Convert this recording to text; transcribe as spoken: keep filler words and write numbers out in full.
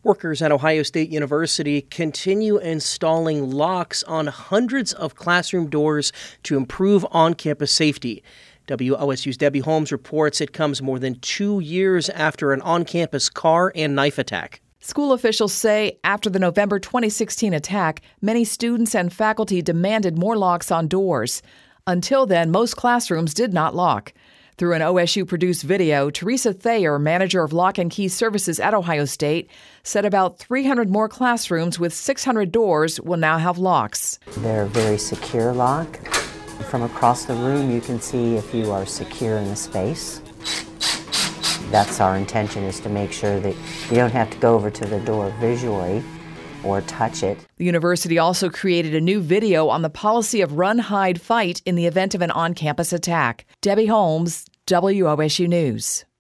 Workers at Ohio State University continue installing locks on hundreds of classroom doors to improve on-campus safety. W O S U's Debbie Holmes reports it comes more than two years after an on-campus car and knife attack. School officials say after the November twenty sixteen attack, many students and faculty demanded more locks on doors. Until then, most classrooms did not lock. Through an O S U-produced video, Teresa Thayer, manager of Lock and Key Services at Ohio State, said about three hundred more classrooms with six hundred doors will now have locks. They're a very secure lock. From across the room, you can see if you are secure in the space. That's our intention, is to make sure that you don't have to go over to the door visually or touch it. The university also created a new video on the policy of run, hide, fight in the event of an on-campus attack. Debbie Holmes, W O S U News.